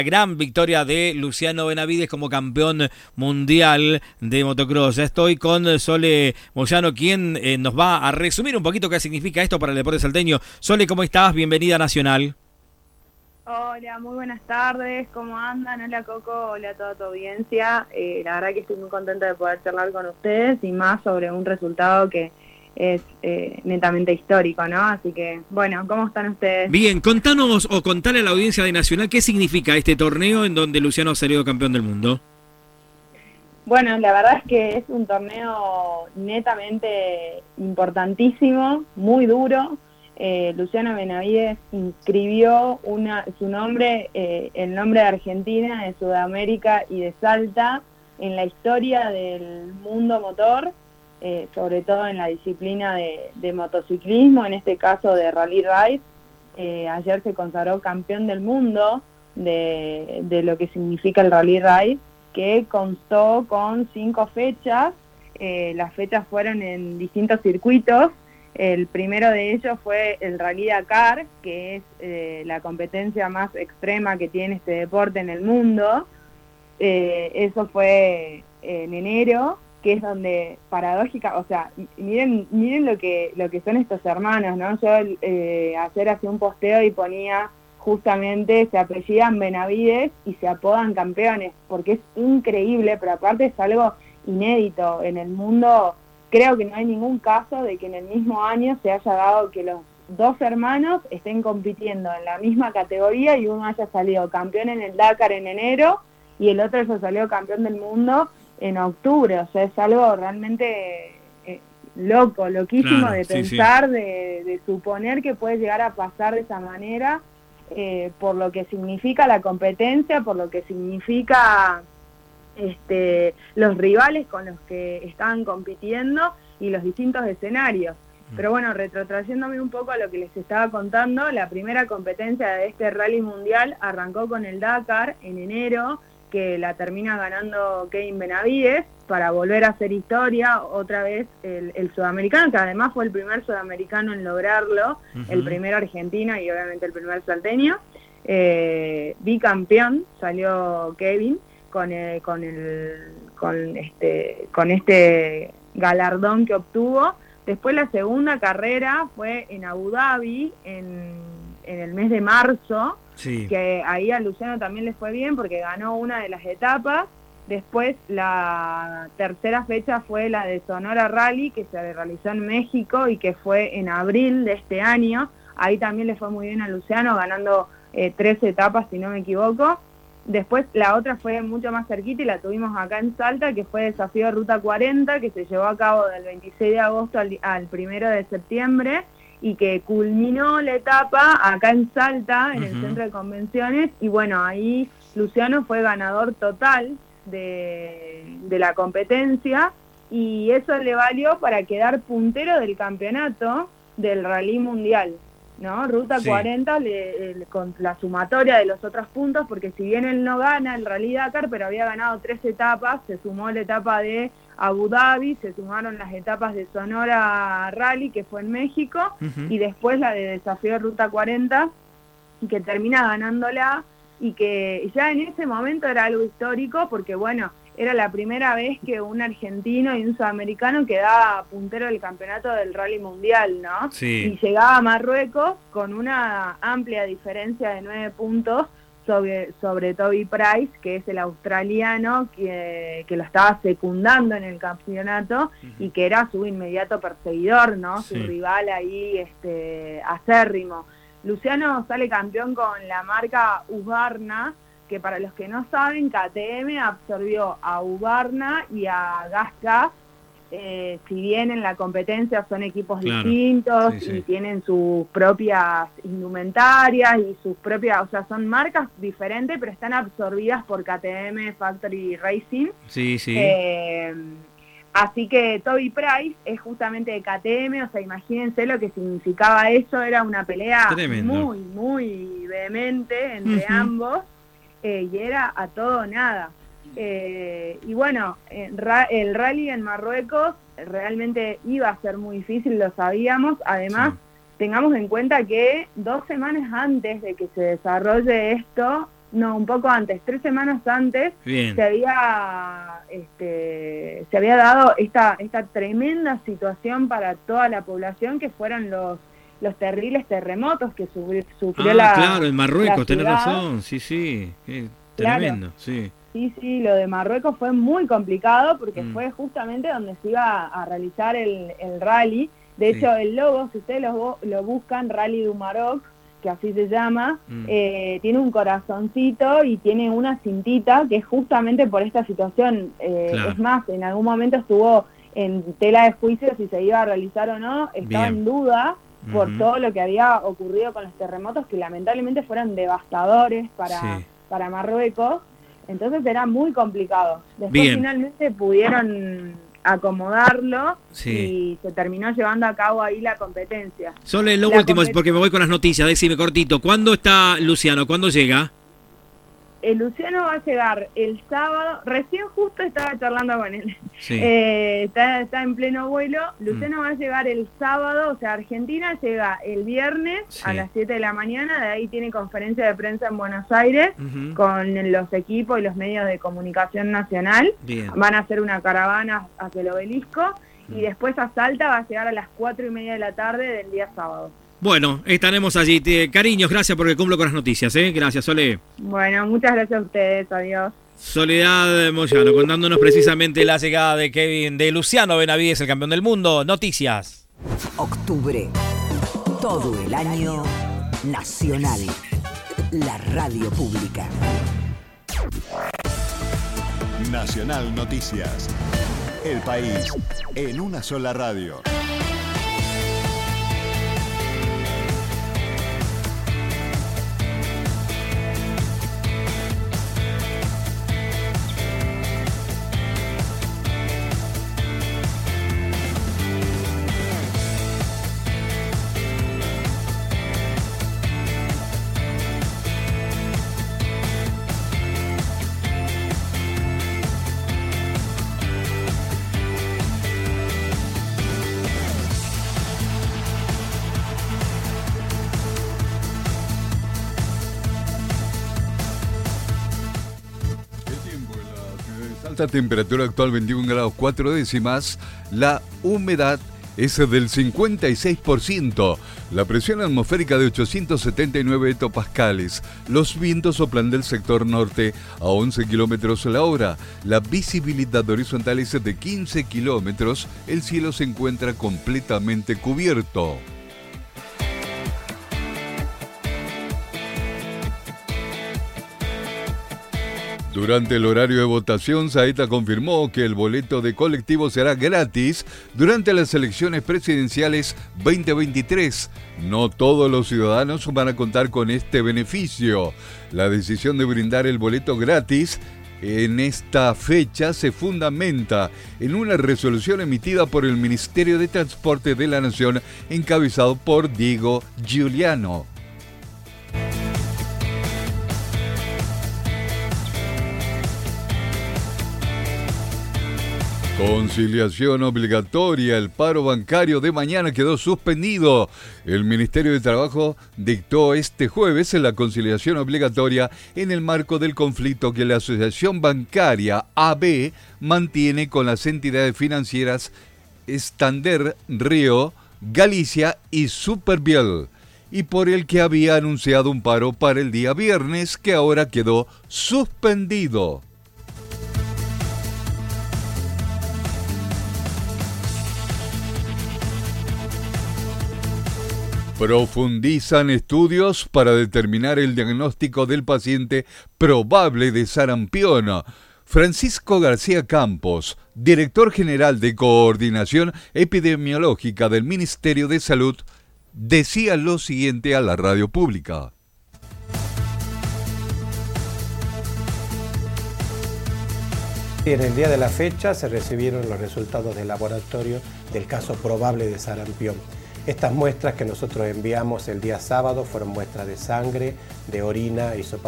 Gran victoria de Luciano Benavides como campeón mundial de motocross. Ya estoy con Sole Moyano, quien nos va a resumir un poquito qué significa esto para el deporte salteño. Sole, ¿cómo estás? Bienvenida a Nacional. Hola, muy buenas tardes, ¿cómo andan? Hola Coco, hola a toda tu audiencia. La verdad que estoy muy contenta de poder charlar con ustedes y más sobre un resultado que es netamente histórico, ¿no? Así que, bueno, ¿cómo están ustedes? Bien, contanos o contale a la audiencia de Nacional qué significa este torneo en donde Luciano ha salido campeón del mundo. Bueno, la verdad es que es un torneo netamente importantísimo, muy duro. Luciano Benavides inscribió su nombre, el nombre de Argentina, de Sudamérica y de Salta en la historia del mundo motor, sobre todo en la disciplina de motociclismo, en este caso de Rally Raid. Ayer se consagró campeón del mundo de lo que significa el Rally Raid, que constó con 5 fechas. Las fechas fueron en distintos circuitos. El primero de ellos fue el Rally Dakar, que es la competencia más extrema que tiene este deporte en el mundo. Eso fue en enero, que es donde paradójica, o sea, miren lo que son estos hermanos, ¿no? Yo ayer hacía un posteo y ponía justamente, se apellidan Benavides y se apodan campeones, porque es increíble, pero aparte es algo inédito en el mundo. Creo que no hay ningún caso de que en el mismo año se haya dado que los dos hermanos estén compitiendo en la misma categoría y uno haya salido campeón en el Dakar en enero y el otro haya salido campeón del mundo en octubre. O sea, es algo realmente loquísimo, claro, de pensar, sí. De suponer que puede llegar a pasar de esa manera, por lo que significa la competencia, por lo que significa los rivales con los que estaban compitiendo y los distintos escenarios. Pero bueno, retrotrayéndome un poco a lo que les estaba contando, la primera competencia de este rally mundial arrancó con el Dakar en enero, que la termina ganando Kevin Benavides para volver a hacer historia, otra vez el sudamericano, que además fue el primer sudamericano en lograrlo, el primer argentino y obviamente el primer salteño. Bicampeón salió Kevin con este galardón que obtuvo. Después la segunda carrera fue en Abu Dhabi en el mes de marzo, sí, que ahí a Luciano también le fue bien porque ganó una de las etapas. Después la tercera fecha fue la de Sonora Rally, que se realizó en México y que fue en abril de este año. Ahí también le fue muy bien a Luciano, ganando 3 etapas, si no me equivoco. Después la otra fue mucho más cerquita y la tuvimos acá en Salta, que fue Desafío Ruta 40, que se llevó a cabo del 26 de agosto al 1 de septiembre y que culminó la etapa acá en Salta, en el centro de convenciones. Y bueno, ahí Luciano fue ganador total de la competencia y eso le valió para quedar puntero del campeonato del Rally Mundial, ¿no? Ruta, sí, 40 con la sumatoria de los otros puntos, porque si bien él no gana el Rally Dakar, pero había ganado 3 etapas, se sumó la etapa de Abu Dhabi, se sumaron las etapas de Sonora Rally, que fue en México, y después la de Desafío Ruta 40, que termina ganándola, y que ya en ese momento era algo histórico, porque bueno, era la primera vez que un argentino y un sudamericano quedaba puntero del campeonato del Rally Mundial, ¿no? Sí. Y llegaba a Marruecos con una amplia diferencia de 9 puntos sobre Toby Price, que es el australiano que lo estaba secundando en el campeonato y que era su inmediato perseguidor, ¿no? Sí. Su rival ahí acérrimo. Luciano sale campeón con la marca Husqvarna, que para los que no saben, KTM absorbió a Husqvarna y a GasGas. Si bien en la competencia son equipos, claro, distintos, sí, sí, y tienen sus propias indumentarias y sus propias, o sea, son marcas diferentes, pero están absorbidas por KTM Factory Racing. Sí, sí. Así que Toby Price es justamente de KTM, o sea, imagínense lo que significaba eso, era una pelea tremendo, muy vehemente entre ambos, y era a todo o nada. Y bueno, el rally en Marruecos realmente iba a ser muy difícil, lo sabíamos. Además, sí, tengamos en cuenta que 2 semanas antes de que se desarrolle esto, No, un poco antes, 3 semanas antes. Bien. se había dado esta tremenda situación para toda la población, que fueron los terribles terremotos que sufrió claro, en Marruecos, tenés razón, sí, tremendo, claro. sí. Sí, lo de Marruecos fue muy complicado porque fue justamente donde se iba a realizar el rally. De hecho, el logo, si ustedes lo buscan, Rally du Maroc, que así se llama, tiene un corazoncito y tiene una cintita que es justamente por esta situación. Claro. Es más, en algún momento estuvo en tela de juicio si se iba a realizar o no, estaba en duda por todo lo que había ocurrido con los terremotos, que lamentablemente fueron devastadores para Marruecos. Entonces era muy complicado. Después finalmente pudieron acomodarlo y se terminó llevando a cabo ahí la competencia. Solo lo último, porque me voy con las noticias, decime cortito, ¿cuándo está Luciano? ¿Cuándo llega? Luciano va a llegar el sábado, recién justo estaba charlando con él, está en pleno vuelo. Luciano va a llegar el sábado, o sea, Argentina llega el viernes a las 7 de la mañana, de ahí tiene conferencia de prensa en Buenos Aires con los equipos y los medios de comunicación nacional. Van a hacer una caravana hacia el obelisco y después a Salta va a llegar a las 4:30 de la tarde del día sábado. Bueno, estaremos allí. Cariños, gracias porque cumplo con las noticias, ¿eh? Gracias, Sole. Bueno, muchas gracias a ustedes. Adiós. Soledad Moyano, contándonos precisamente la llegada de Luciano Benavides, el campeón del mundo. Noticias. Octubre. Todo el año nacional. La radio pública. Nacional Noticias. El país en una sola radio. La temperatura actual 21 grados 4 décimas, la humedad es del 56%, la presión atmosférica de 879 hectopascales, los vientos soplan del sector norte a 11 kilómetros la hora, la visibilidad horizontal es de 15 kilómetros, el cielo se encuentra completamente cubierto. Durante el horario de votación, Saeta confirmó que el boleto de colectivo será gratis durante las elecciones presidenciales 2023. No todos los ciudadanos van a contar con este beneficio. La decisión de brindar el boleto gratis en esta fecha se fundamenta en una resolución emitida por el Ministerio de Transporte de la Nación, encabezado por Diego Giuliano. Conciliación obligatoria. El paro bancario de mañana quedó suspendido. El Ministerio de Trabajo dictó este jueves la conciliación obligatoria en el marco del conflicto que la Asociación Bancaria AB mantiene con las entidades financieras Santander, Río, Galicia y Superviel, y por el que había anunciado un paro para el día viernes que ahora quedó suspendido. Profundizan estudios para determinar el diagnóstico del paciente probable de sarampión. Francisco García Campos, director general de Coordinación Epidemiológica del Ministerio de Salud, decía lo siguiente a la radio pública. En el día de la fecha se recibieron los resultados del laboratorio del caso probable de sarampión. Estas muestras que nosotros enviamos el día sábado fueron muestras de sangre, de orina, hisopado